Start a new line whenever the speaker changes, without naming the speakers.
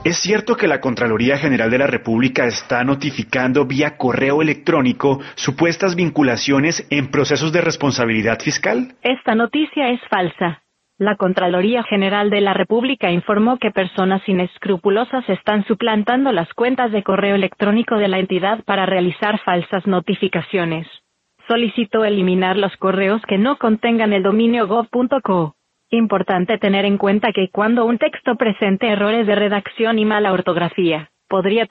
¿Es cierto que la Contraloría General de la República está notificando vía correo electrónico supuestas vinculaciones en procesos de responsabilidad fiscal?
Esta noticia es falsa. La Contraloría General de la República informó que personas inescrupulosas están suplantando las cuentas de correo electrónico de la entidad para realizar falsas notificaciones. Solicitó eliminar los correos que no contengan el dominio gov.co. Importante tener en cuenta que cuando un texto presente errores de redacción y mala ortografía, podría